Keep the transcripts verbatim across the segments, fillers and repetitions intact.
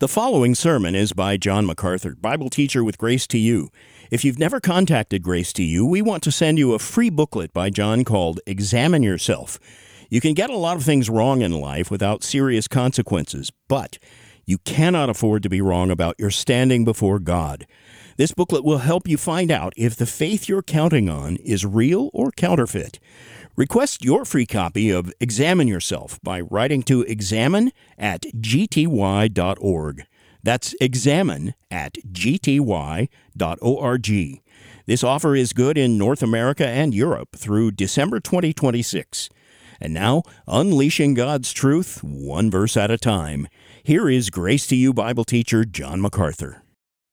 The following sermon is by John MacArthur, Bible teacher with Grace to You. If you've never contacted Grace to You, we want to send you a free booklet by John called Examine Yourself. You can get a lot of things wrong in life without serious consequences, but you cannot afford to be wrong about your standing before God. This booklet will help you find out if the faith you're counting on is real or counterfeit. Request your free copy of Examine Yourself by writing to examine at g t y dot org. That's examine at g t y dot org. This offer is good in North America and Europe through December twenty twenty-six. And now, unleashing God's truth, one verse at a time. Here is Grace to You Bible teacher John MacArthur.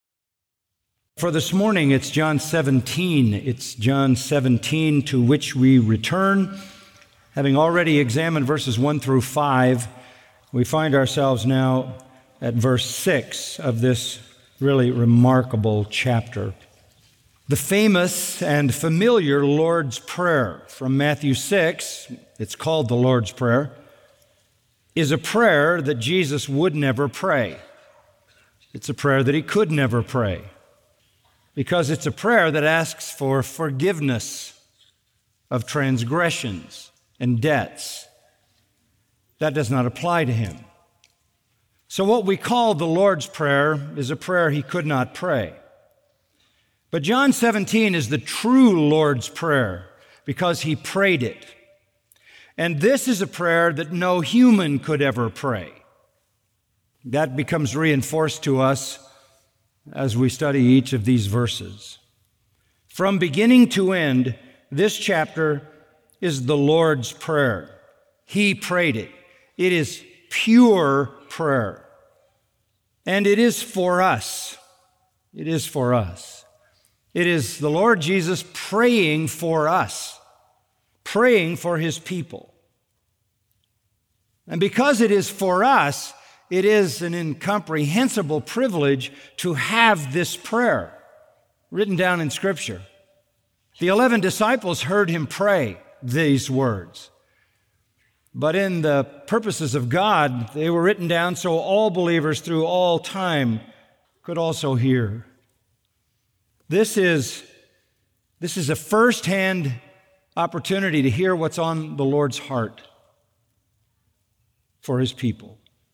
For this morning, it's John seventeen. It's John seventeen to which we return. Having already examined verses one through five, we find ourselves now at verse six of this really remarkable chapter. The famous and familiar Lord's Prayer from Matthew six, it's called the Lord's Prayer, is a prayer that Jesus would never pray. It's a prayer that he could never pray, because it's a prayer that asks for forgiveness of transgressions and debts. That does not apply to him. So what we call the Lord's Prayer is a prayer he could not pray. But John seventeen is the true Lord's Prayer because he prayed it. And this is a prayer that no human could ever pray. That becomes reinforced to us as we study each of these verses. From beginning to end, this chapter is the Lord's Prayer. He prayed it. It is pure prayer. And it is for us. It is for us. It is the Lord Jesus praying for us, praying for his people. And because it is for us, it is an incomprehensible privilege to have this prayer written down in Scripture. The eleven disciples heard him pray these words. But in the purposes of God, they were written down so all believers through all time could also hear. This is, this is a first-hand opportunity to hear what's on the Lord's heart for his people.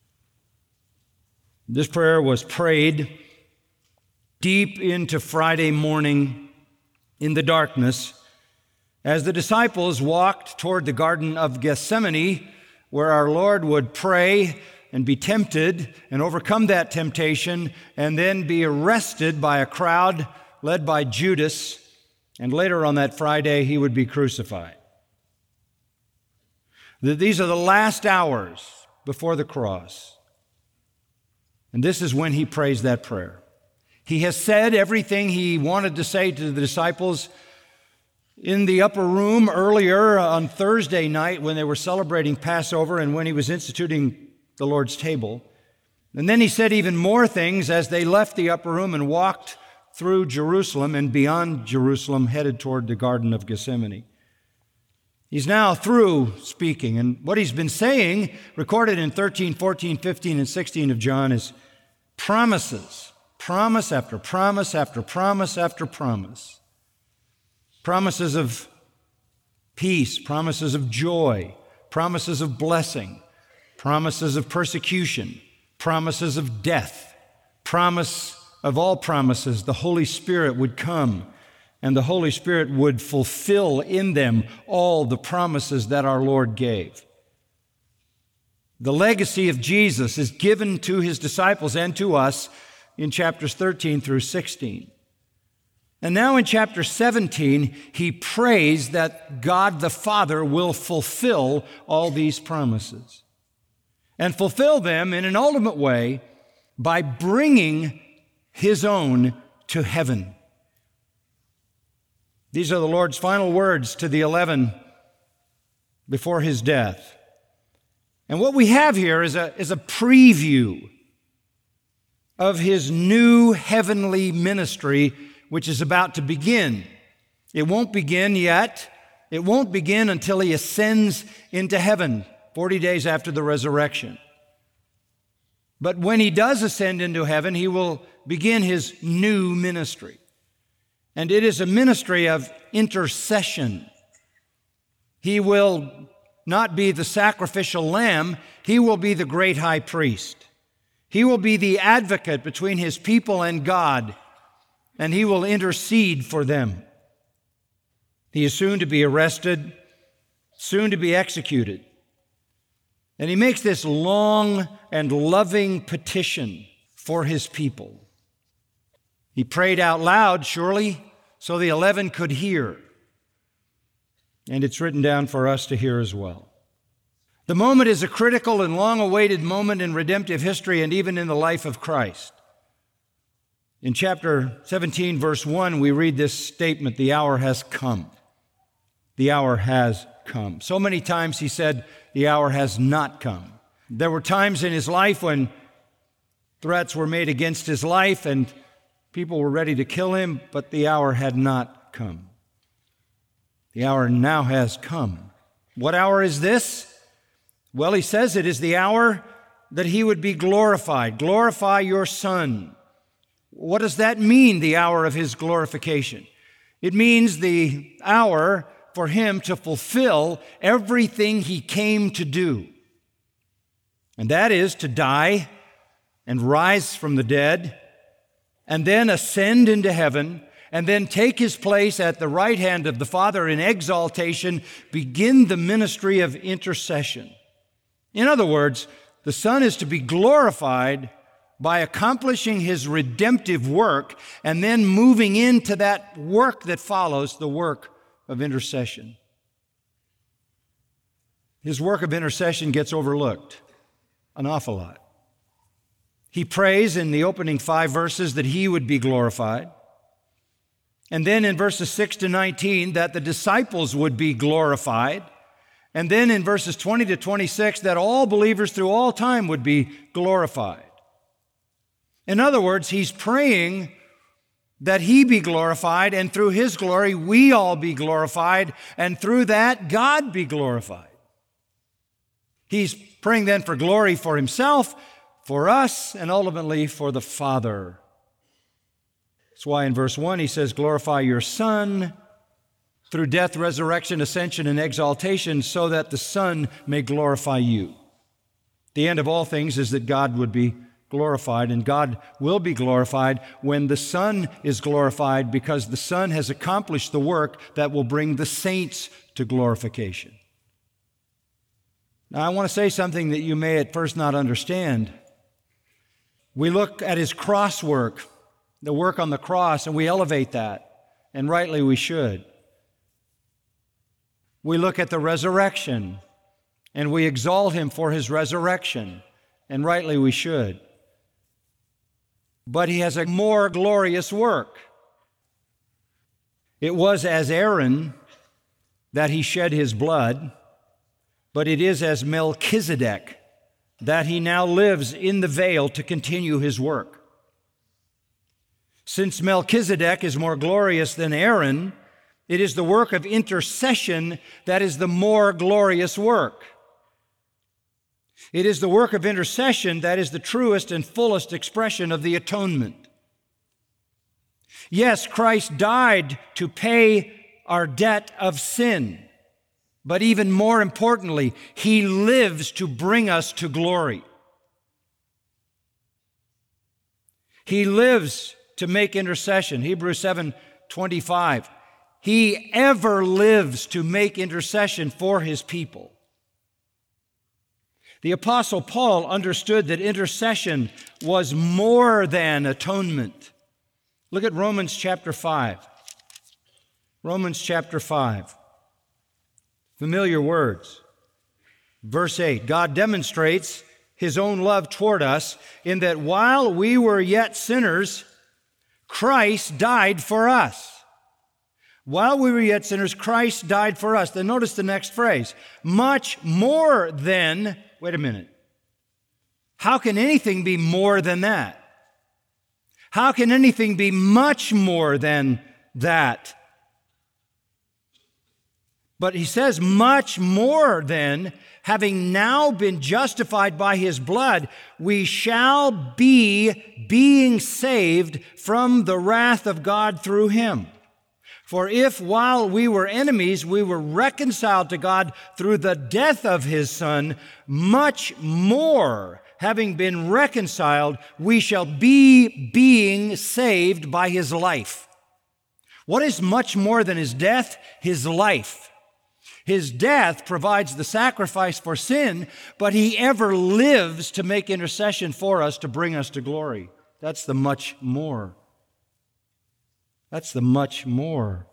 This prayer was prayed deep into Friday morning in the darkness as the disciples walked toward the Garden of Gethsemane, where our Lord would pray and be tempted and overcome that temptation and then be arrested by a crowd led by Judas, and later on that Friday he would be crucified. These are the last hours before the cross. And this is when he prays that prayer. He has said everything he wanted to say to the disciples in the upper room earlier on Thursday night when they were celebrating Passover and when he was instituting the Lord's table. And then he said even more things as they left the upper room and walked through Jerusalem and beyond Jerusalem, headed toward the Garden of Gethsemane. He's now through speaking, and what he's been saying, recorded in thirteen, fourteen, fifteen, and sixteen of John, is promises, promise after promise after promise after promise. Promises of peace, promises of joy, promises of blessing, promises of persecution, promises of death, promise of all promises. The Holy Spirit would come, and the Holy Spirit would fulfill in them all the promises that our Lord gave. The legacy of Jesus is given to his disciples and to us in chapters thirteen through sixteen. And now in chapter seventeen, he prays that God the Father will fulfill all these promises and fulfill them in an ultimate way by bringing his own to heaven. These are the Lord's final words to the eleven before his death. And what we have here is a, is a preview of his new heavenly ministry, which is about to begin. It won't begin yet. It won't begin until he ascends into heaven forty days after the resurrection. But when he does ascend into heaven, he will begin his new ministry. And it is a ministry of intercession. He will not be the sacrificial lamb, he will be the great high priest. He will be the advocate between his people and God, and he will intercede for them. He is soon to be arrested, soon to be executed. And he makes this long and loving petition for his people. He prayed out loud, surely, so the eleven could hear. And it's written down for us to hear as well. The moment is a critical and long-awaited moment in redemptive history and even in the life of Christ. In chapter seventeen, verse one, we read this statement, "The hour has come." The hour has come. So many times he said, the hour has not come. There were times in his life when threats were made against his life and people were ready to kill him, but the hour had not come. The hour now has come. What hour is this? Well, he says it is the hour that he would be glorified. Glorify your Son. What does that mean, the hour of his glorification? It means the hour for him to fulfill everything he came to do. And that is to die and rise from the dead, and then ascend into heaven, and then take his place at the right hand of the Father in exaltation, begin the ministry of intercession. In other words, the Son is to be glorified by accomplishing his redemptive work and then moving into that work that follows, the work of intercession. His work of intercession gets overlooked an awful lot. He prays in the opening five verses that he would be glorified. And then in verses six to nineteen, that the disciples would be glorified. And then in verses twenty to twenty-six, that all believers through all time would be glorified. In other words, he's praying that he be glorified, and through his glory we all be glorified, and through that God be glorified. He's praying then for glory for himself, for us, and ultimately for the Father. That's why in verse one he says, glorify your Son through death, resurrection, ascension, and exaltation, so that the Son may glorify you. The end of all things is that God would be glorified, and God will be glorified when the Son is glorified, because the Son has accomplished the work that will bring the saints to glorification. Now, I want to say something that you may at first not understand. We look at his cross work, the work on the cross, and we elevate that, and rightly we should. We look at the resurrection, and we exalt him for his resurrection, and rightly we should. But he has a more glorious work. It was as Aaron that he shed his blood, but it is as Melchizedek that he now lives in the veil to continue his work. Since Melchizedek is more glorious than Aaron, it is the work of intercession that is the more glorious work. It is the work of intercession that is the truest and fullest expression of the atonement. Yes, Christ died to pay our debt of sin, but even more importantly, he lives to bring us to glory. He lives to make intercession. Hebrews seven twenty-five. He ever lives to make intercession for his people. The Apostle Paul understood that intercession was more than atonement. Look at Romans chapter five. Romans chapter five. Familiar words. Verse eight, God demonstrates his own love toward us in that while we were yet sinners, Christ died for us. While we were yet sinners, Christ died for us. Then notice the next phrase. Much more than, wait a minute. How can anything be more than that? How can anything be much more than that? But he says, much more then, having now been justified by his blood, we shall be being saved from the wrath of God through him. For if while we were enemies, we were reconciled to God through the death of his Son, much more, having been reconciled, we shall be being saved by his life. What is much more than his death? His life. His death provides the sacrifice for sin, but he ever lives to make intercession for us to bring us to glory. That's the much more. That's the much more.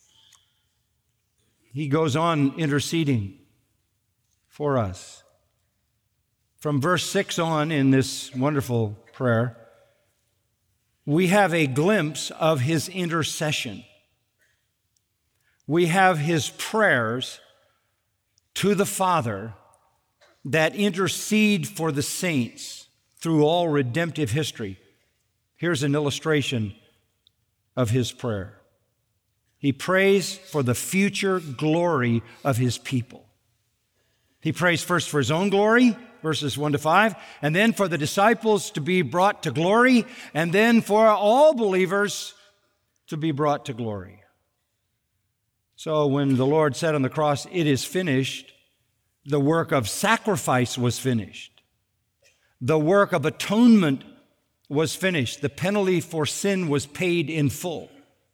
He goes on interceding for us. From verse six on in this wonderful prayer, we have a glimpse of his intercession. We have his prayers to the Father that intercede for the saints through all redemptive history. Here's an illustration of his prayer. He prays for the future glory of his people. He prays first for his own glory, verses one to five, and then for the disciples to be brought to glory, and then for all believers to be brought to glory. So when the Lord said on the cross, "It is finished," the work of sacrifice was finished. The work of atonement was finished. The penalty for sin was paid in full.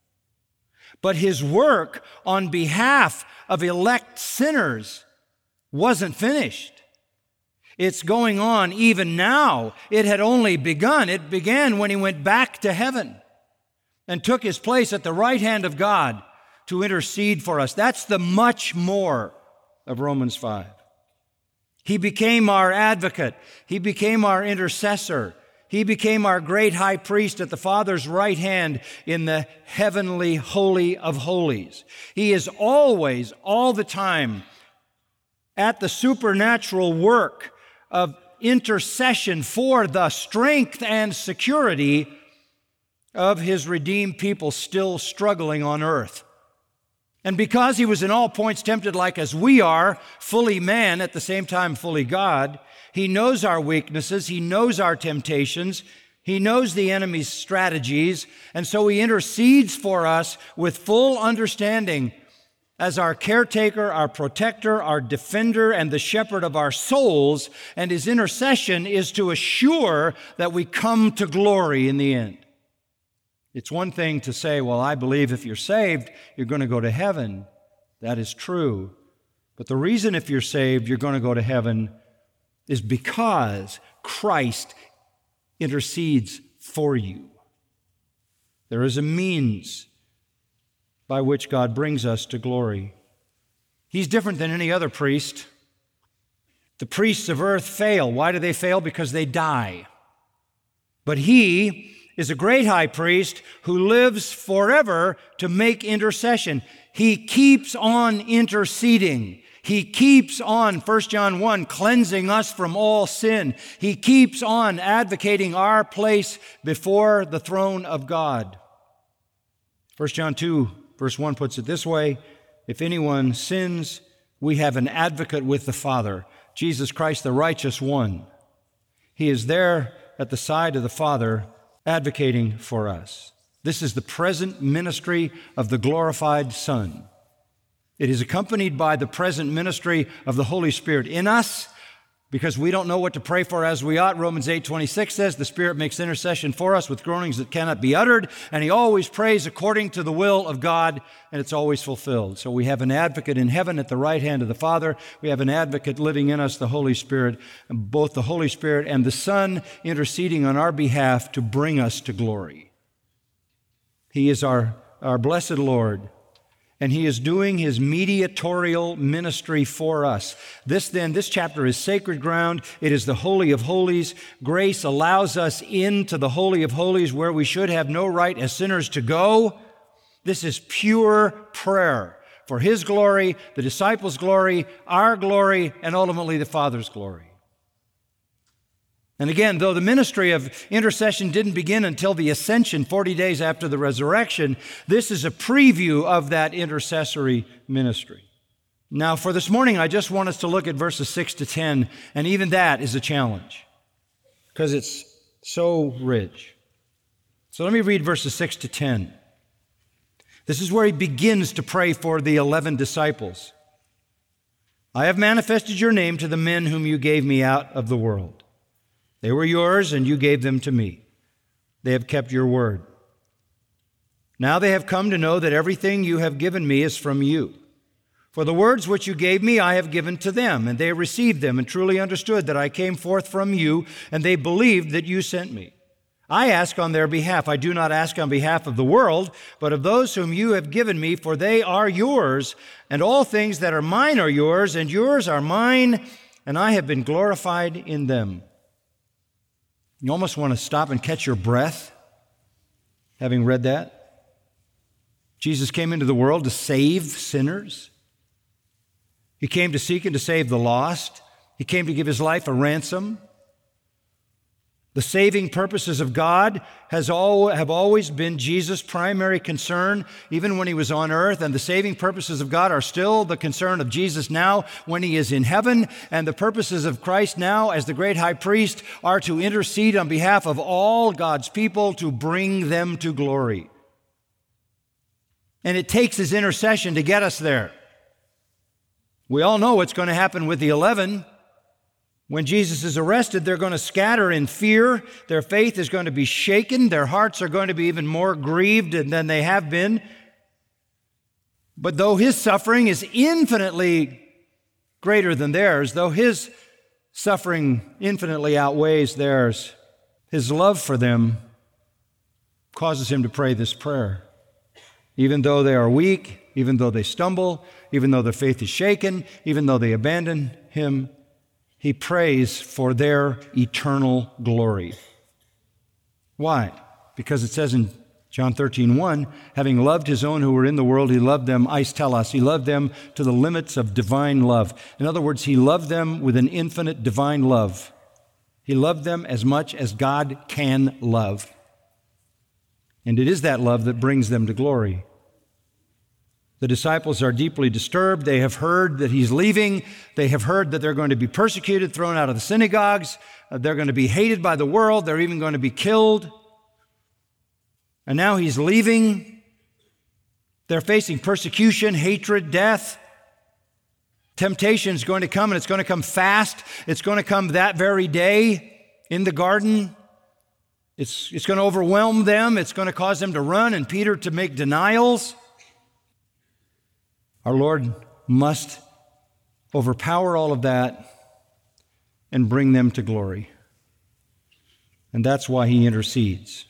But his work on behalf of elect sinners wasn't finished. It's going on even now. It had only begun. It began when he went back to heaven and took his place at the right hand of God to intercede for us. That's the much more of Romans five. He became our advocate. He became our intercessor. He became our great high priest at the Father's right hand in the heavenly holy of holies. He is always, all the time, at the supernatural work of intercession for the strength and security of his redeemed people still struggling on earth. And because he was in all points tempted like as we are, fully man, at the same time fully God, he knows our weaknesses, he knows our temptations, he knows the enemy's strategies, and so he intercedes for us with full understanding as our caretaker, our protector, our defender, and the shepherd of our souls, and his intercession is to assure that we come to glory in the end. It's one thing to say, well, I believe if you're saved, you're going to go to heaven. That is true. But the reason if you're saved, you're going to go to heaven is because Christ intercedes for you. There is a means by which God brings us to glory. He's different than any other priest. The priests of earth fail. Why do they fail? Because they die. But he is a great high priest who lives forever to make intercession. He keeps on interceding. He keeps on, First John one, cleansing us from all sin. He keeps on advocating our place before the throne of God. First John two, verse one puts it this way: if anyone sins, we have an advocate with the Father, Jesus Christ, the righteous one. He is there at the side of the Father, advocating for us. This is the present ministry of the glorified Son. It is accompanied by the present ministry of the Holy Spirit in us, because we don't know what to pray for as we ought. Romans eight twenty-six says the Spirit makes intercession for us with groanings that cannot be uttered, and he always prays according to the will of God, and it's always fulfilled. So we have an advocate in heaven at the right hand of the Father. We have an advocate living in us, the Holy Spirit, and both the Holy Spirit and the Son interceding on our behalf to bring us to glory. He is our, our blessed Lord, and he is doing his mediatorial ministry for us. This then, this chapter is sacred ground. It is the Holy of Holies. Grace allows us into the Holy of Holies where we should have no right as sinners to go. This is pure prayer for his glory, the disciples' glory, our glory, and ultimately the Father's glory. And again, though the ministry of intercession didn't begin until the ascension, forty days after the resurrection, this is a preview of that intercessory ministry. Now, for this morning, I just want us to look at verses six to ten, and even that is a challenge because it's so rich. So let me read verses six to ten. This is where he begins to pray for the eleven disciples. I have manifested your name to the men whom you gave me out of the world. They were yours, and you gave them to me. They have kept your word. Now they have come to know that everything you have given me is from you. For the words which you gave me I have given to them, and they received them and truly understood that I came forth from you, and they believed that you sent me. I ask on their behalf. I do not ask on behalf of the world, but of those whom you have given me, for they are yours, and all things that are mine are yours, and yours are mine, and I have been glorified in them. You almost want to stop and catch your breath, having read that. Jesus came into the world to save sinners. He came to seek and to save the lost. He came to give his life a ransom. The saving purposes of God has all, have always been Jesus' primary concern, even when he was on earth. And the saving purposes of God are still the concern of Jesus now when he is in heaven. And the purposes of Christ now as the great high priest are to intercede on behalf of all God's people to bring them to glory. And it takes his intercession to get us there. We all know what's going to happen with the eleven. When Jesus is arrested, they're going to scatter in fear. Their faith is going to be shaken. Their hearts are going to be even more grieved than they have been. But though his suffering is infinitely greater than theirs, though his suffering infinitely outweighs theirs, his love for them causes him to pray this prayer. Even though they are weak, even though they stumble, even though their faith is shaken, even though they abandon him, he prays for their eternal glory. Why? Because it says in John thirteen one, having loved his own who were in the world, he loved them, eis telos, he loved them to the limits of divine love. In other words, he loved them with an infinite divine love. He loved them as much as God can love. And it is that love that brings them to glory. The disciples are deeply disturbed. They have heard that he's leaving. They have heard that they're going to be persecuted, thrown out of the synagogues. Uh, they're going to be hated by the world. They're even going to be killed. And now he's leaving. They're facing persecution, hatred, death. Temptation is going to come, and it's going to come fast. It's going to come that very day in the garden. It's, it's going to overwhelm them. It's going to cause them to run and Peter to make denials. Our Lord must overpower all of that and bring them to glory. And that's why he intercedes.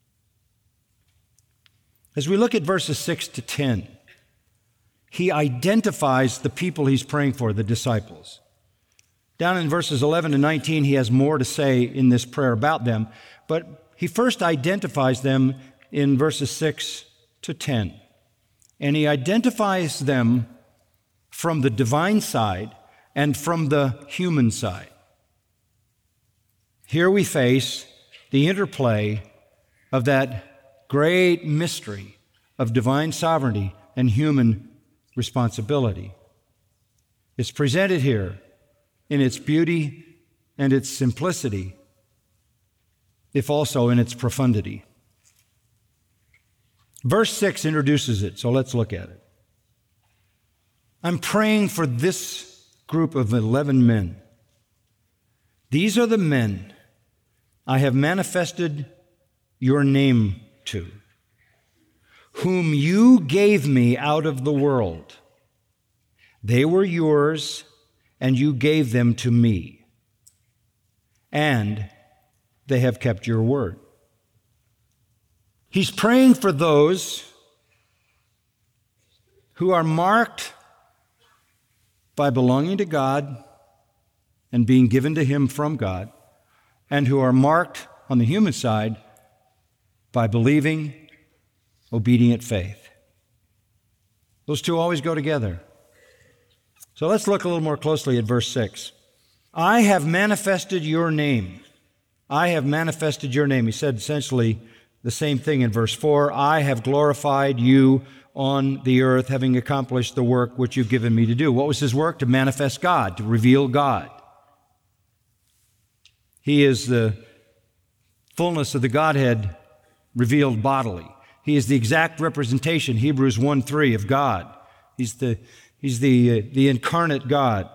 As we look at verses six to ten, he identifies the people he's praying for, the disciples. Down in verses eleven to nineteen, he has more to say in this prayer about them, but he first identifies them in verses six to ten. And he identifies them from the divine side and from the human side. Here we face the interplay of that great mystery of divine sovereignty and human responsibility. It's presented here in its beauty and its simplicity, if also in its profundity. Verse six introduces it, so let's look at it. I'm praying for this group of eleven men. These are the men I have manifested your name to, whom you gave me out of the world. They were yours, and you gave them to me, and they have kept your word. He's praying for those who are marked by belonging to God and being given to him from God, and who are marked on the human side by believing, obedient faith. Those two always go together. So let's look a little more closely at verse six. I have manifested your name. I have manifested your name. He said essentially the same thing in verse four. I have glorified you on the earth, having accomplished the work which you've given me to do. What was his work? To manifest God, to reveal God. He is the fullness of the Godhead revealed bodily. He is the exact representation, Hebrews one three, of God. He's the, he's the, uh, the incarnate God.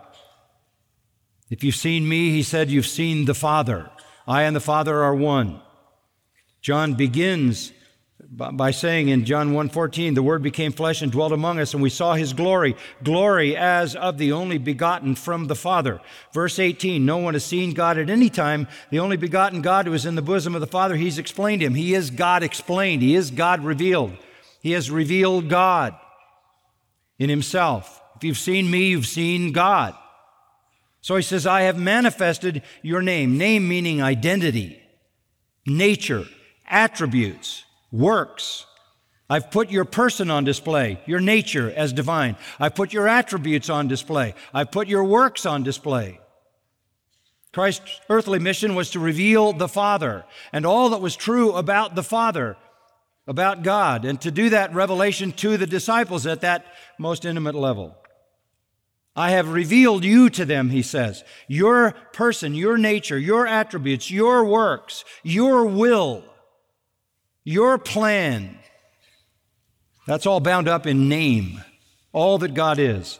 If you've seen me, he said, you've seen the Father. I and the Father are one. John begins by saying in John one fourteen, the Word became flesh and dwelt among us, and we saw his glory, glory as of the only begotten from the Father. Verse eighteen, no one has seen God at any time. The only begotten God who is in the bosom of the Father, he's explained him. He is God explained. He is God revealed. He has revealed God in himself. If you've seen me, you've seen God. So he says, I have manifested your name. Name meaning identity, nature, attributes, works. I've put your person on display, your nature as divine. I've put your attributes on display. I've put your works on display. Christ's earthly mission was to reveal the Father and all that was true about the Father, about God, and to do that revelation to the disciples at that most intimate level. I have revealed you to them, he says. Your person, your nature, your attributes, your works, your will, your plan. That's all bound up in name. All that God is.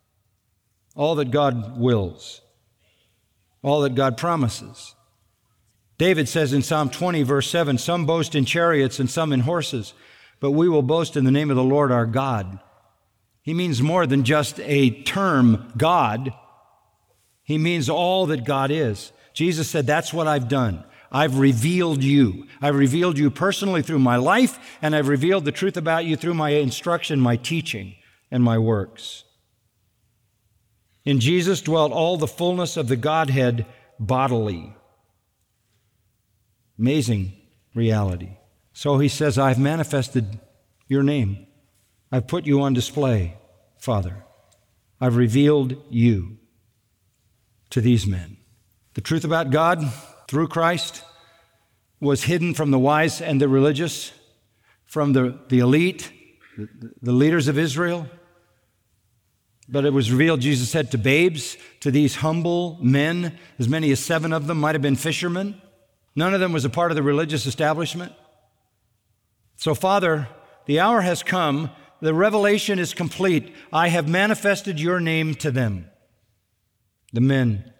All that God wills. All that God promises. David says in Psalm twenty, verse seven, some boast in chariots and some in horses, but we will boast in the name of the Lord our God. He means more than just a term, God. He means all that God is. Jesus said, that's what I've done. I've revealed you. I've revealed you personally through my life, and I've revealed the truth about you through my instruction, my teaching, and my works. In Jesus dwelt all the fullness of the Godhead bodily. Amazing reality. So he says, I've manifested your name. I've put you on display, Father. I've revealed you to these men. The truth about God through Christ was hidden from the wise and the religious, from the, the elite, the, the leaders of Israel. But it was revealed, Jesus said, to babes, to these humble men. As many as seven of them might have been fishermen. None of them was a part of the religious establishment. So, Father, the hour has come. The revelation is complete. I have manifested your name to them, the men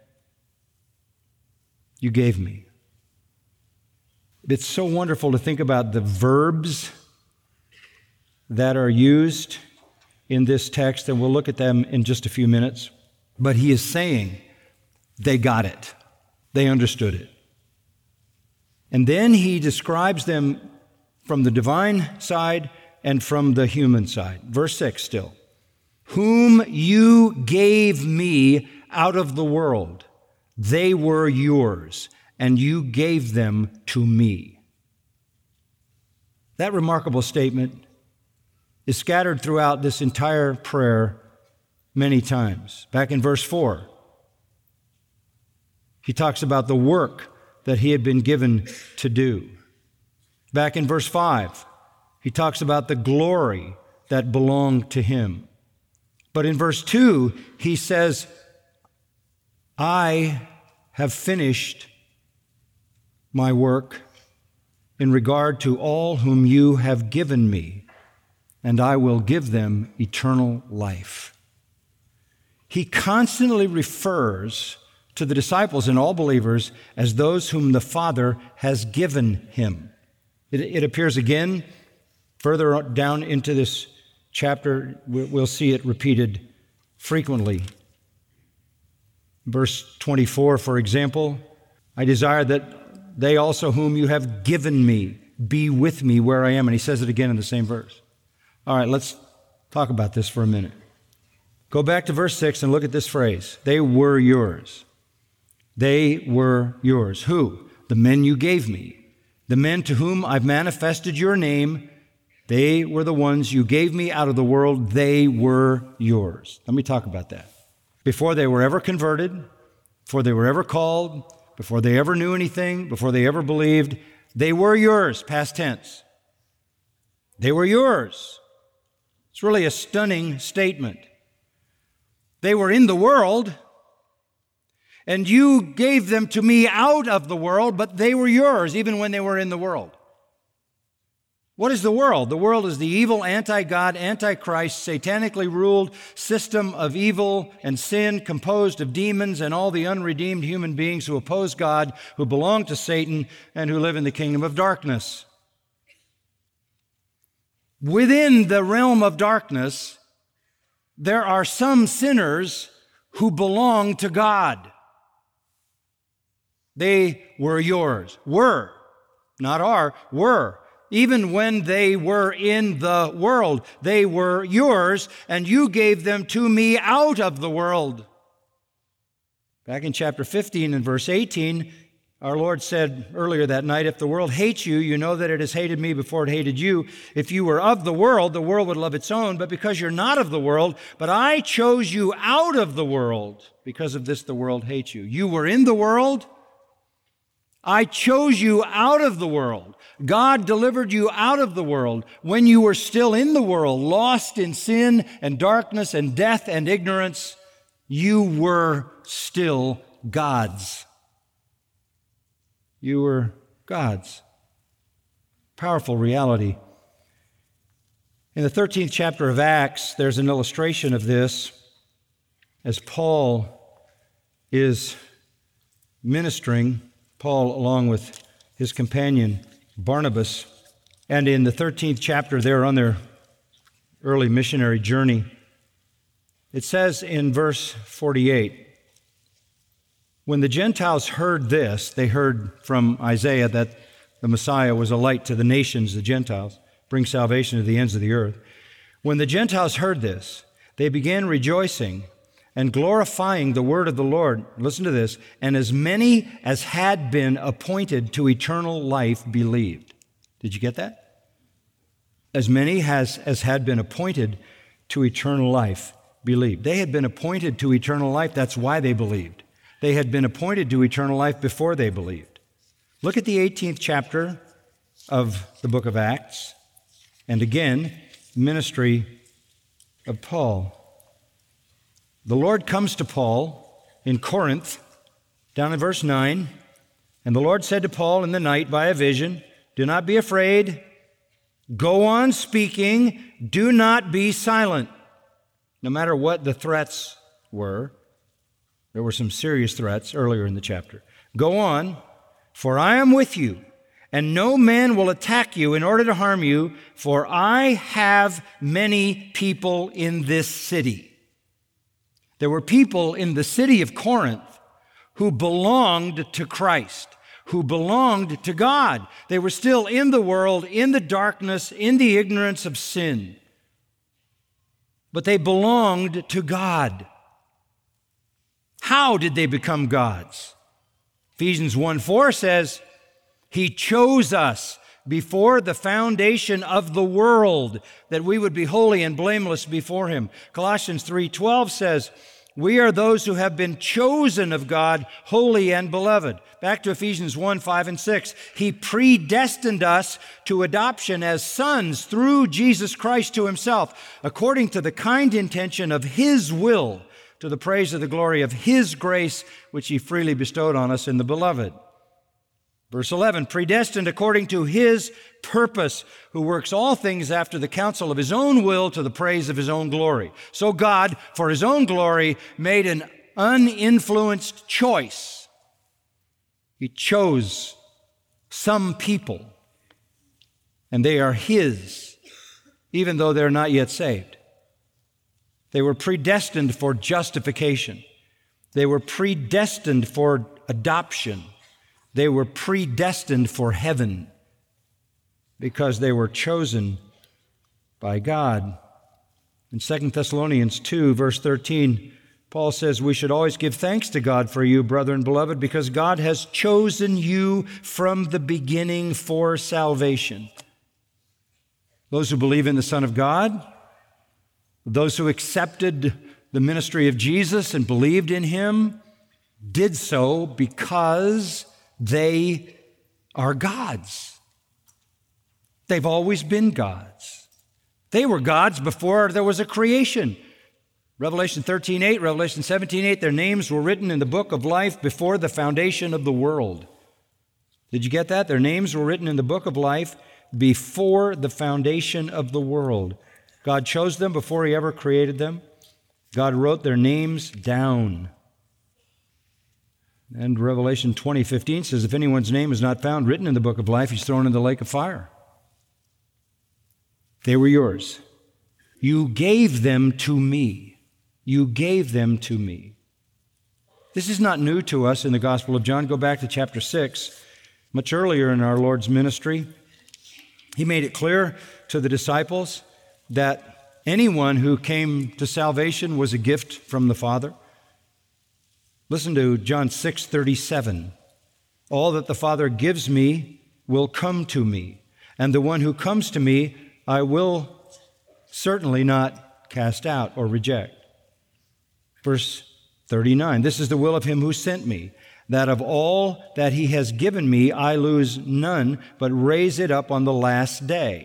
you gave me. It's so wonderful to think about the verbs that are used in this text, and we'll look at them in just a few minutes. But he is saying they got it. They understood it. And then he describes them from the divine side and from the human side. Verse six still. Whom you gave me out of the world, they were yours, and you gave them to me. That remarkable statement is scattered throughout this entire prayer many times. Back in verse four, he talks about the work that he had been given to do. Back in verse five, he talks about the glory that belonged to him. But in verse two, he says, I have finished my work in regard to all whom you have given me, and I will give them eternal life. He constantly refers to the disciples and all believers as those whom the Father has given him. It, it appears again further down into this chapter. We'll see it repeated frequently. Verse twenty-four, for example, I desire that they also whom you have given me be with me where I am. And he says it again in the same verse. All right, let's talk about this for a minute. Go back to verse six and look at this phrase. They were yours. They were yours. Who? The men you gave me. The men to whom I've manifested your name. They were the ones you gave me out of the world. They were yours. Let me talk about that. Before they were ever converted, before they were ever called, before they ever knew anything, before they ever believed, they were yours, past tense. They were yours. It's really a stunning statement. They were in the world, and you gave them to me out of the world, but they were yours even when they were in the world. What is the world? The world is the evil, anti-God, anti-Christ, satanically ruled system of evil and sin composed of demons and all the unredeemed human beings who oppose God, who belong to Satan, and who live in the kingdom of darkness. Within the realm of darkness, there are some sinners who belong to God. They were yours. Were, not are, were. Even when they were in the world, they were yours, and you gave them to me out of the world. Back in chapter fifteen and verse eighteen, our Lord said earlier that night, if the world hates you, you know that it has hated me before it hated you. If you were of the world, the world would love its own, but because you're not of the world, but I chose you out of the world, because of this the world hates you. You were in the world, I chose you out of the world. God delivered you out of the world when you were still in the world, lost in sin and darkness and death and ignorance. You were still God's. You were God's. Powerful reality. In the thirteenth chapter of Acts, there's an illustration of this as Paul is ministering, Paul along with his companion Barnabas. And in the thirteenth chapter, they're on their early missionary journey. It says in verse forty-eight, when the Gentiles heard this, they heard from Isaiah that the Messiah was a light to the nations, the Gentiles, bring salvation to the ends of the earth. When the Gentiles heard this, they began rejoicing and glorifying the word of the Lord. Listen to this. And as many as had been appointed to eternal life believed. Did you get that? As many as, as had been appointed to eternal life believed. They had been appointed to eternal life. That's why they believed. They had been appointed to eternal life before they believed. Look at the eighteenth chapter of the book of Acts. And again, ministry of Paul. The Lord comes to Paul in Corinth, down in verse nine, and the Lord said to Paul in the night by a vision, do not be afraid, go on speaking, do not be silent. No matter what the threats were, there were some serious threats earlier in the chapter. Go on, for I am with you, and no man will attack you in order to harm you, for I have many people in this city. There were people in the city of Corinth who belonged to Christ, who belonged to God. They were still in the world, in the darkness, in the ignorance of sin. But they belonged to God. How did they become God's? Ephesians one four says, He chose us before the foundation of the world, that we would be holy and blameless before Him. Colossians three twelve says, we are those who have been chosen of God, holy and beloved. Back to Ephesians one five and six. He predestined us to adoption as sons through Jesus Christ to Himself, according to the kind intention of His will, to the praise of the glory of His grace, which He freely bestowed on us in the Beloved. Verse eleven, predestined according to His purpose, who works all things after the counsel of His own will to the praise of His own glory. So God, for His own glory, made an uninfluenced choice. He chose some people, and they are His, even though they're not yet saved. They were predestined for justification. They were predestined for adoption. They were predestined for heaven because they were chosen by God. In Second Thessalonians two, verse thirteen, Paul says, we should always give thanks to God for you, brethren, beloved, because God has chosen you from the beginning for salvation. Those who believe in the Son of God, those who accepted the ministry of Jesus and believed in Him, did so because they are God's. They've always been God's. They were gods before there was a creation. Revelation thirteen eight, Revelation seventeen eight, their names were written in the book of life before the foundation of the world. Did you get that? Their names were written in the book of life before the foundation of the world. God chose them before He ever created them. God wrote their names down. And Revelation twenty fifteen says, if anyone's name is not found written in the book of life, he's thrown in the lake of fire. They were yours. You gave them to me. You gave them to me. This is not new to us in the Gospel of John. Go back to chapter six. Much earlier in our Lord's ministry, He made it clear to the disciples that anyone who came to salvation was a gift from the Father. Listen to John six thirty-seven. All that the Father gives me will come to me, and the one who comes to me I will certainly not cast out or reject. Verse thirty-nine, this is the will of Him who sent me, that of all that He has given me I lose none, but raise it up on the last day.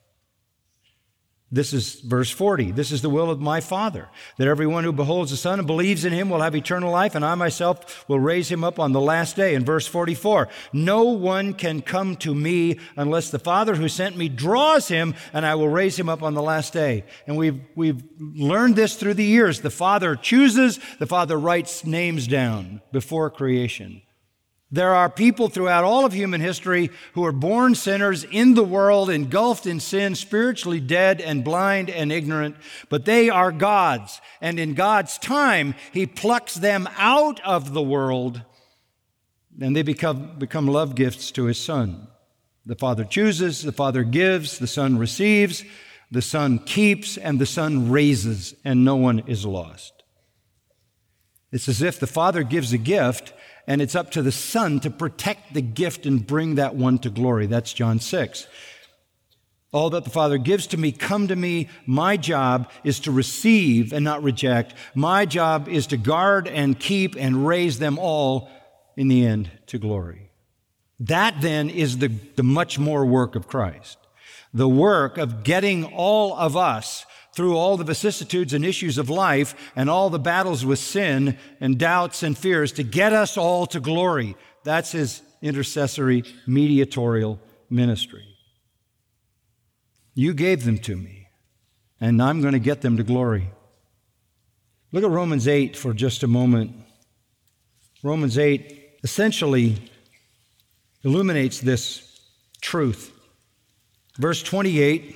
This is verse forty. This is the will of my Father, that everyone who beholds the Son and believes in Him will have eternal life, and I myself will raise him up on the last day. In verse forty-four, no one can come to me unless the Father who sent me draws him, and I will raise him up on the last day. And we've, we've learned this through the years. The Father chooses, the Father writes names down before creation. There are people throughout all of human history who are born sinners in the world, engulfed in sin, spiritually dead and blind and ignorant, but they are God's. And in God's time, He plucks them out of the world, and they become, become love gifts to His Son. The Father chooses, the Father gives, the Son receives, the Son keeps, and the Son raises, and no one is lost. It's as if the Father gives a gift, and it's up to the Son to protect the gift and bring that one to glory. That's John six. All that the Father gives to me, come to me. My job is to receive and not reject. My job is to guard and keep and raise them all in the end to glory. That then is the, the much more work of Christ. The work of getting all of us through all the vicissitudes and issues of life and all the battles with sin and doubts and fears to get us all to glory. That's His intercessory, mediatorial ministry. You gave them to me, and I'm going to get them to glory. Look at Romans eight for just a moment. Romans eight essentially illuminates this truth. Verse twenty-eight,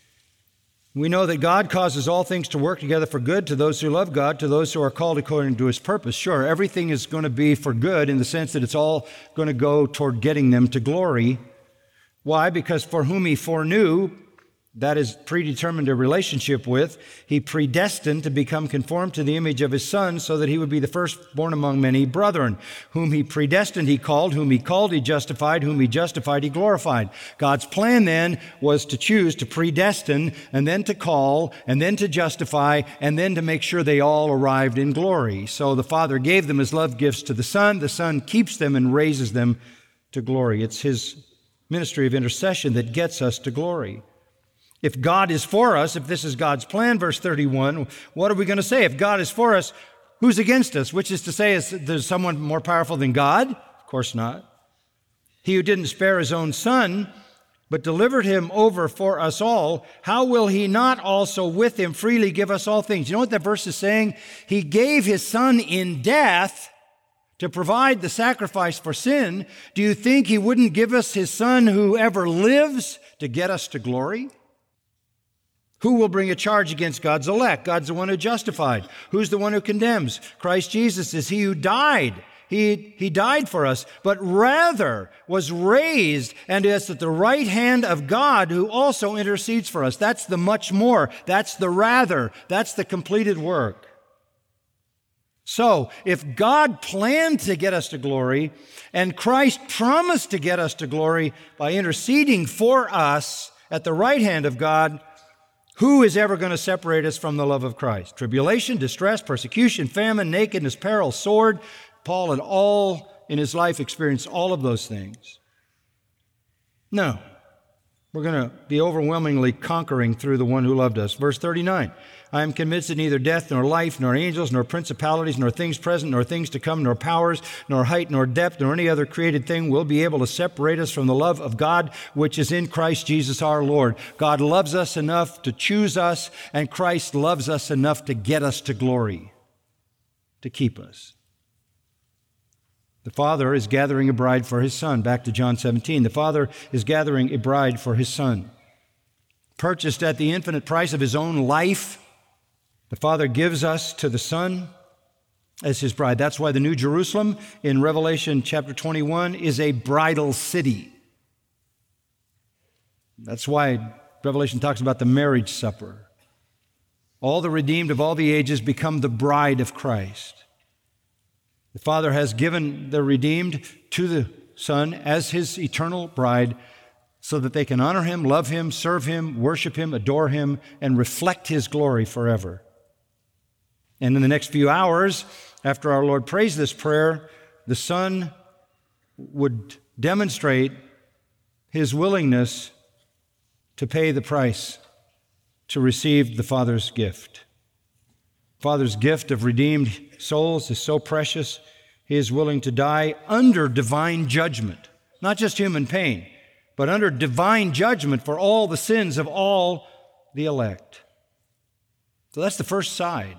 we know that God causes all things to work together for good to those who love God, to those who are called according to His purpose. Sure, everything is going to be for good in the sense that it's all going to go toward getting them to glory. Why? Because for whom He foreknew, that is predetermined a relationship with, He predestined to become conformed to the image of His Son so that He would be the firstborn among many brethren. Whom He predestined, He called. Whom He called, He justified. Whom He justified, He glorified. God's plan then was to choose to predestine and then to call and then to justify and then to make sure they all arrived in glory. So the Father gave them His love gifts to the Son. The Son keeps them and raises them to glory. It's His ministry of intercession that gets us to glory. If God is for us, if this is God's plan, verse thirty-one, what are we going to say? If God is for us, who's against us? Which is to say, is there's someone more powerful than God? Of course not. He who didn't spare His own Son, but delivered Him over for us all, how will He not also with Him freely give us all things? You know what that verse is saying? He gave His Son in death to provide the sacrifice for sin. Do you think He wouldn't give us His Son who ever lives to get us to glory? Who will bring a charge against God's elect? God's the one who justified. Who's the one who condemns? Christ Jesus is He who died. He, he died for us, but rather was raised and is at the right hand of God who also intercedes for us. That's the much more. That's the rather. That's the completed work. So, if God planned to get us to glory and Christ promised to get us to glory by interceding for us at the right hand of God, who is ever going to separate us from the love of Christ? Tribulation, distress, persecution, famine, nakedness, peril, sword. Paul had all in his life experienced all of those things. No. We're going to be overwhelmingly conquering through the one who loved us. Verse thirty-nine, I am convinced that neither death, nor life, nor angels, nor principalities, nor things present, nor things to come, nor powers, nor height, nor depth, nor any other created thing will be able to separate us from the love of God, which is in Christ Jesus our Lord. God loves us enough to choose us, and Christ loves us enough to get us to glory, to keep us. The Father is gathering a bride for His Son. Back to John seventeen. The Father is gathering a bride for His Son. Purchased at the infinite price of His own life, the Father gives us to the Son as His bride. That's why the New Jerusalem in Revelation chapter twenty-one is a bridal city. That's why Revelation talks about the marriage supper. All the redeemed of all the ages become the bride of Christ. The Father has given the redeemed to the Son as His eternal bride so that they can honor Him, love Him, serve Him, worship Him, adore Him, and reflect His glory forever. And in the next few hours, after our Lord prays this prayer, the Son would demonstrate His willingness to pay the price to receive the Father's gift. Father's gift of redeemed souls is so precious, He is willing to die under divine judgment, not just human pain, but under divine judgment for all the sins of all the elect. So that's the first side.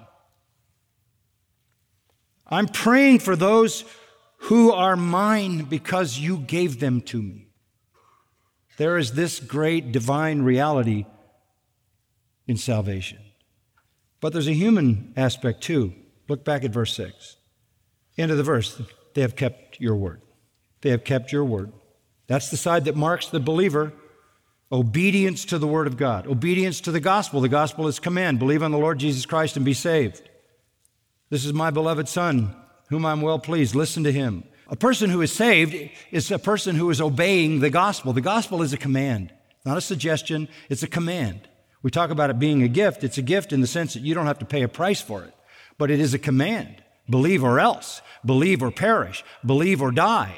I'm praying for those who are mine because you gave them to me. There is this great divine reality in salvation. But there's a human aspect too. Look back at verse six. End of the verse. They have kept your word. They have kept your word. That's the side that marks the believer. Obedience to the word of God. Obedience to the gospel. The gospel is command. Believe on the Lord Jesus Christ and be saved. This is my beloved Son, whom I'm well pleased. Listen to Him. A person who is saved is a person who is obeying the gospel. The gospel is a command, not a suggestion. It's a command. We talk about it being a gift. It's a gift in the sense that you don't have to pay a price for it, but it is a command. Believe or else. Believe or perish. Believe or die.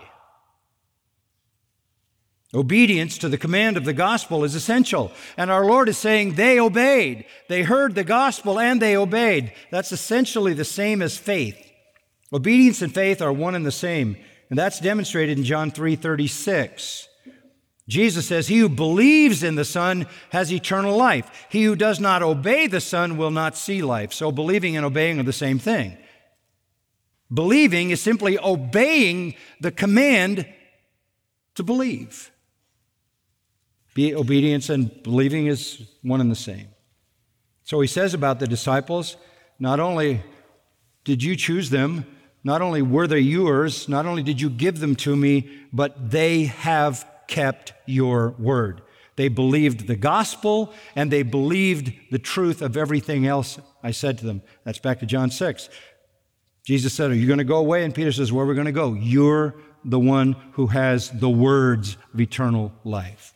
Obedience to the command of the gospel is essential. And our Lord is saying they obeyed. They heard the gospel and they obeyed. That's essentially the same as faith. Obedience and faith are one and the same. And that's demonstrated in John three thirty-six. Jesus says, he who believes in the Son has eternal life. He who does not obey the Son will not see life. So believing and obeying are the same thing. Believing is simply obeying the command to believe. Be obedience and believing is one and the same. So he says about the disciples, not only did you choose them, not only were they yours, not only did you give them to me, but they have kept your word. They believed the gospel and they believed the truth of everything else I said to them. That's back to John six. Jesus said, are you going to go away? And Peter says, where are we going to go? You're the one who has the words of eternal life.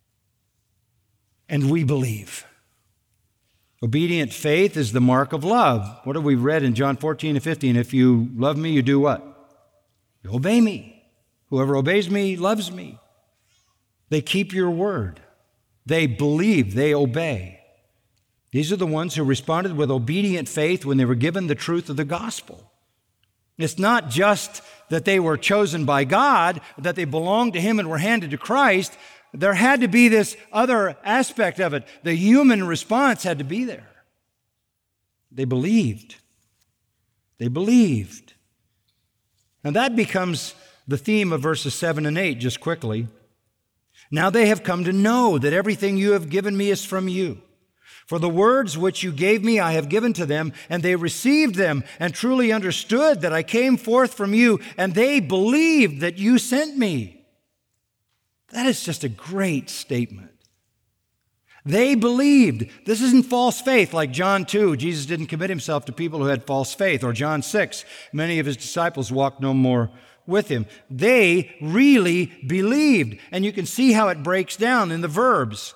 And we believe. Obedient faith is the mark of love. What have we read in John fourteen and fifteen? If you love me, you do what? You obey me. Whoever obeys me loves me. They keep your word. They believe, they obey. These are the ones who responded with obedient faith when they were given the truth of the gospel. It's not just that they were chosen by God, that they belonged to Him and were handed to Christ. There had to be this other aspect of it. The human response had to be there. They believed. They believed. And that becomes the theme of verses seven and eight, just quickly. Now they have come to know that everything you have given me is from you. For the words which you gave me I have given to them, and they received them and truly understood that I came forth from you, and they believed that you sent me. That is just a great statement. They believed. This isn't false faith like John two. Jesus didn't commit Himself to people who had false faith. Or John six. Many of His disciples walked no more with Him. They really believed. And you can see how it breaks down in the verbs.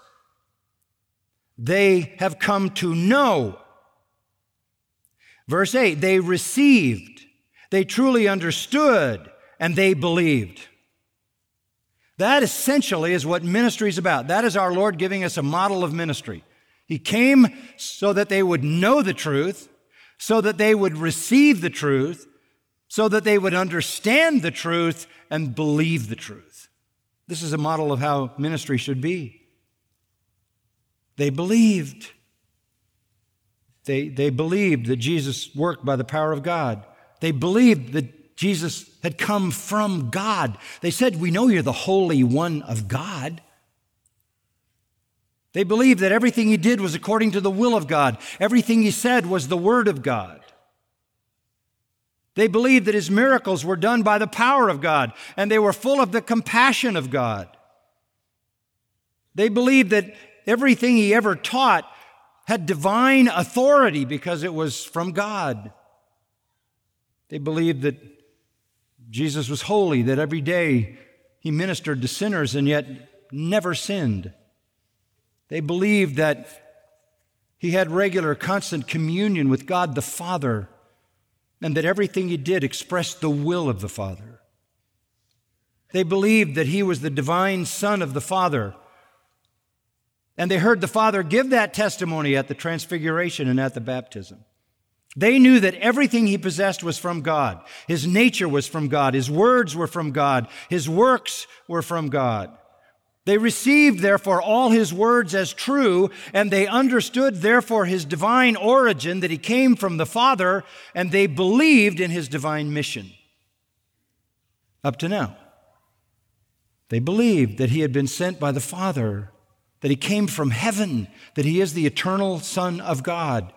They have come to know. Verse eight, they received. They truly understood and they believed. That essentially is what ministry is about. That is our Lord giving us a model of ministry. He came so that they would know the truth, so that they would receive the truth, so that they would understand the truth and believe the truth. This is a model of how ministry should be. They believed. They, they believed that Jesus worked by the power of God. They believed that Jesus had come from God. They said, "We know you're the Holy One of God." They believed that everything he did was according to the will of God. Everything he said was the word of God. They believed that his miracles were done by the power of God, and they were full of the compassion of God. They believed that everything he ever taught had divine authority because it was from God. They believed that Jesus was holy, that every day he ministered to sinners and yet never sinned. They believed that he had regular, constant communion with God the Father, and that everything he did expressed the will of the Father. They believed that he was the divine Son of the Father, and they heard the Father give that testimony at the Transfiguration and at the baptism. They knew that everything he possessed was from God. His nature was from God. His words were from God. His works were from God. They received, therefore, all his words as true, and they understood, therefore, his divine origin, that he came from the Father, and they believed in his divine mission. Up to now, they believed that he had been sent by the Father, that he came from heaven, that he is the eternal Son of God.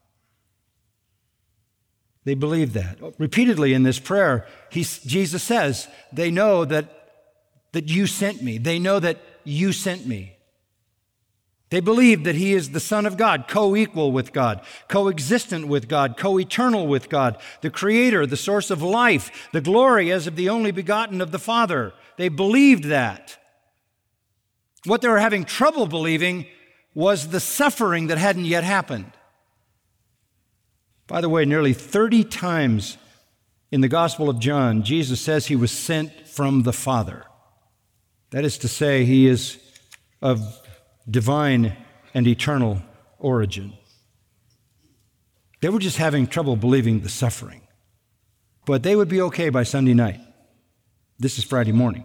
They believed that. Repeatedly in this prayer, he, Jesus says, they know that that you sent me. They know that you sent me. They believe that he is the Son of God, co-equal with God, co-existent with God, co-eternal with God, the Creator, the source of life, the glory as of the only begotten of the Father. They believed that. What they were having trouble believing was the suffering that hadn't yet happened. By the way, nearly thirty times in the Gospel of John, Jesus says he was sent from the Father. That is to say, he is of divine and eternal origin. They were just having trouble believing the suffering. But they would be okay by Sunday night. This is Friday morning.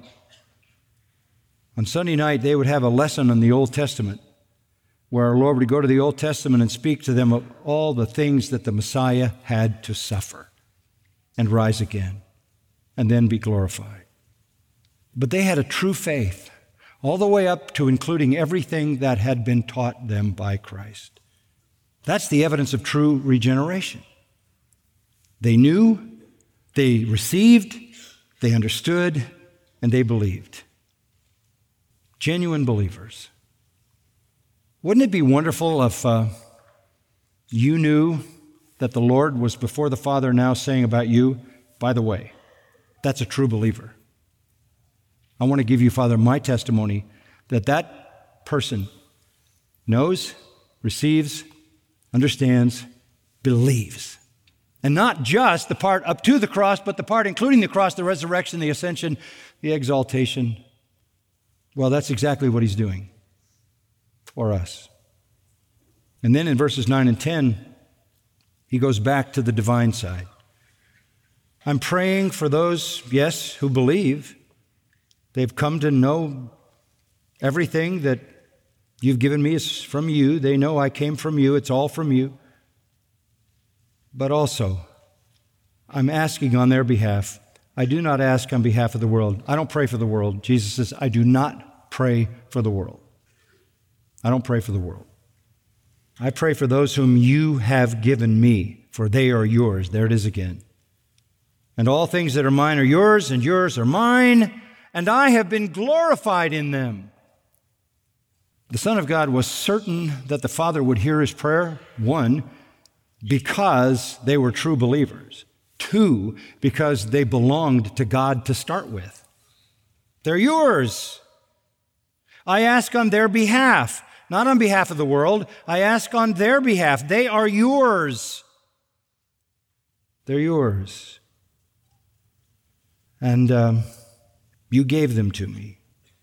On Sunday night, they would have a lesson on the Old Testament where our Lord would go to the Old Testament and speak to them of all the things that the Messiah had to suffer and rise again and then be glorified. But they had a true faith, all the way up to including everything that had been taught them by Christ. That's the evidence of true regeneration. They knew, they received, they understood, and they believed. Genuine believers. Wouldn't it be wonderful if uh, you knew that the Lord was before the Father now saying about you, by the way, that's a true believer. I want to give you, Father, my testimony that that person knows, receives, understands, believes. And not just the part up to the cross, but the part including the cross, the resurrection, the ascension, the exaltation. Well, that's exactly what he's doing for us. And then in verses nine and ten, he goes back to the divine side. I'm praying for those, yes, who believe. They've come to know everything that you've given me is from you. They know I came from you. It's all from you. But also, I'm asking on their behalf. I do not ask on behalf of the world. I don't pray for the world. Jesus says, I do not pray for the world. I don't pray for the world. I pray for those whom you have given me, for they are yours. There it is again. And all things that are mine are yours, and yours are mine, and I have been glorified in them. The Son of God was certain that the Father would hear his prayer, one, because they were true believers. Two, because they belonged to God to start with. They're yours. I ask on their behalf, not on behalf of the world. I ask on their behalf. They are yours. They're yours. And um, you gave them to me.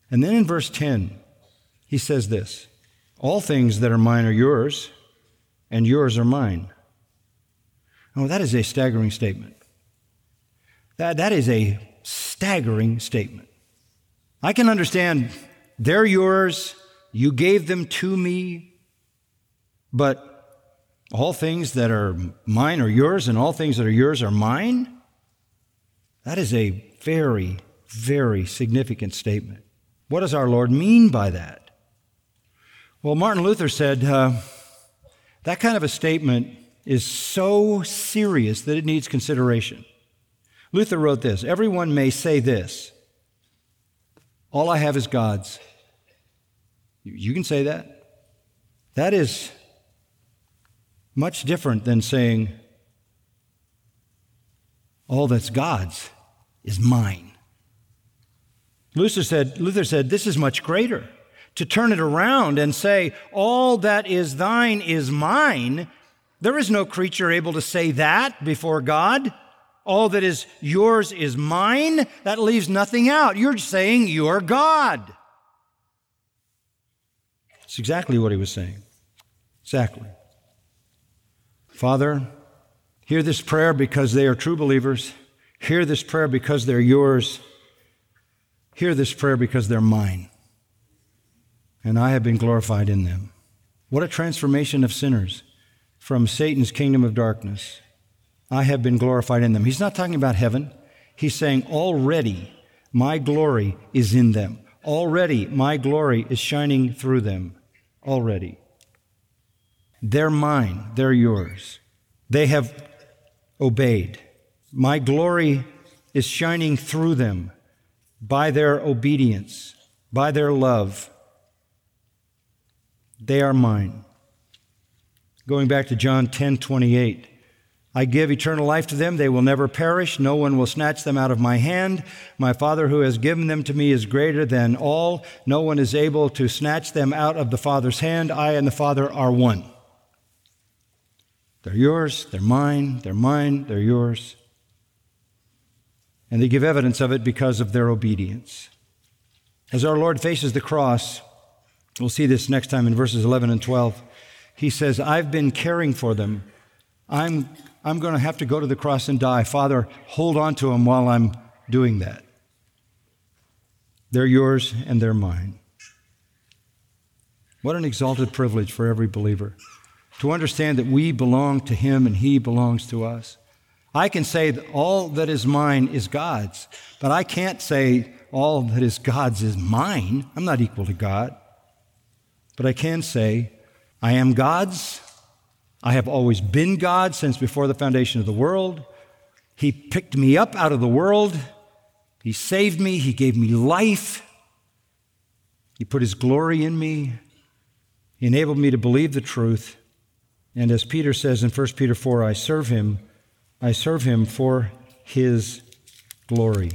And then in verse ten, he says this, all things that are mine are yours, and yours are mine. Oh, that is a staggering statement. That, that is a staggering statement. I can understand they're yours, you gave them to me, but all things that are mine are yours, and all things that are yours are mine? That is a very, very significant statement. What does our Lord mean by that? Well, Martin Luther said uh, that kind of a statement is so serious that it needs consideration. Luther wrote this, everyone may say this, all I have is God's. You can say that. That is much different than saying all that's God's is mine. Luther said, Luther said, this is much greater. To turn it around and say, all that is thine is mine, there is no creature able to say that before God. All that is yours is mine. That leaves nothing out. You're saying you're God. That's exactly what he was saying. Exactly. Father, hear this prayer because they are true believers. Hear this prayer because they're yours. Hear this prayer because they're mine. And I have been glorified in them. What a transformation of sinners from Satan's kingdom of darkness. I have been glorified in them. He's not talking about heaven. He's saying already my glory is in them. Already my glory is shining through them. Already. They're mine. They're yours. They have obeyed. My glory is shining through them by their obedience, by their love. They are mine. Going back to John ten twenty-eight, I give eternal life to them. They will never perish. No one will snatch them out of my hand. My Father who has given them to me is greater than all. No one is able to snatch them out of the Father's hand. I and the Father are one. They're yours, they're mine, they're mine, they're yours. And they give evidence of it because of their obedience. As our Lord faces the cross, we'll see this next time in verses eleven and twelve, he says, I've been caring for them. I'm, I'm going to have to go to the cross and die. Father, hold on to them while I'm doing that. They're yours and they're mine. What an exalted privilege for every believer to understand that we belong to him and he belongs to us. I can say that all that is mine is God's, but I can't say all that is God's is mine. I'm not equal to God. But I can say, I am God's. I have always been God's since before the foundation of the world. He picked me up out of the world. He saved me. He gave me life. He put his glory in me. He enabled me to believe the truth. And as Peter says in First Peter four, I serve him. I serve him for his glory.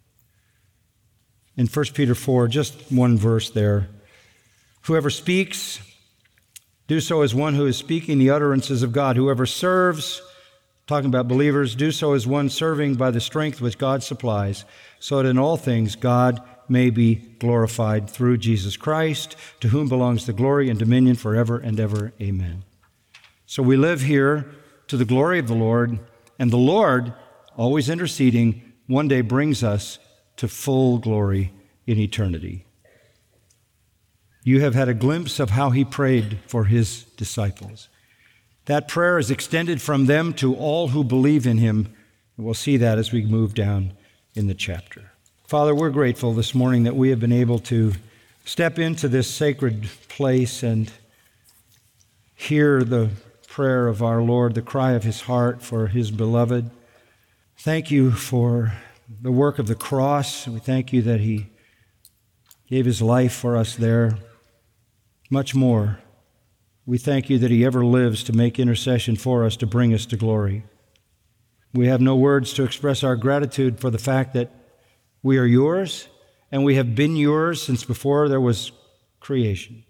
In First Peter four, just one verse there. Whoever speaks, do so as one who is speaking the utterances of God. Whoever serves, talking about believers, do so as one serving by the strength which God supplies, so that in all things God may be glorified through Jesus Christ, to whom belongs the glory and dominion forever and ever. Amen. So we live here to the glory of the Lord, and the Lord, always interceding, one day brings us to full glory in eternity. You have had a glimpse of how he prayed for his disciples. That prayer is extended from them to all who believe in him. And we'll see that as we move down in the chapter. Father, we're grateful this morning that we have been able to step into this sacred place and hear the prayer of our Lord, the cry of his heart for his beloved. Thank you for the work of the cross. We thank you that he gave his life for us there. Much more, we thank you that he ever lives to make intercession for us to bring us to glory. We have no words to express our gratitude for the fact that we are yours and we have been yours since before there was creation.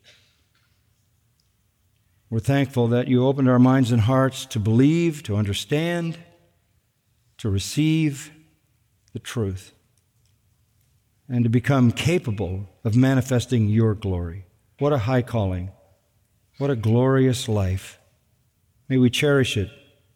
We're thankful that you opened our minds and hearts to believe, to understand, to receive the truth. and to become capable of manifesting your glory. What a high calling. What a glorious life. May we cherish it,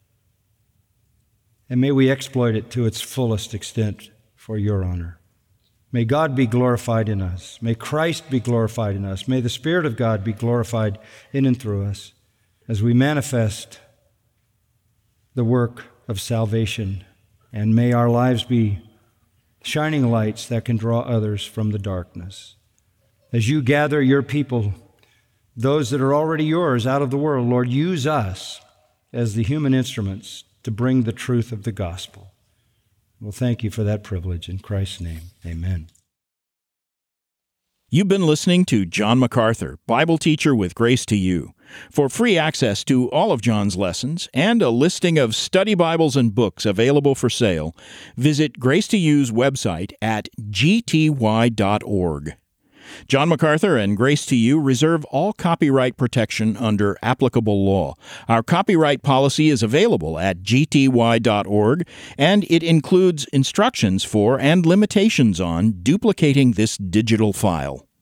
and may we exploit it to its fullest extent for your honor. May God be glorified in us. May Christ be glorified in us. May the Spirit of God be glorified in and through us as we manifest the work of salvation. And may our lives be shining lights that can draw others from the darkness. As you gather your people, those that are already yours out of the world, Lord, use us as the human instruments to bring the truth of the gospel. Well, thank you for that privilege. In Christ's name, amen. You've been listening to John MacArthur, Bible teacher with Grace to You. For free access to all of John's lessons and a listing of study Bibles and books available for sale, visit Grace to You's website at g t y dot org. John MacArthur and Grace to You reserve all copyright protection under applicable law. Our copyright policy is available at g t y dot org, and it includes instructions for and limitations on duplicating this digital file.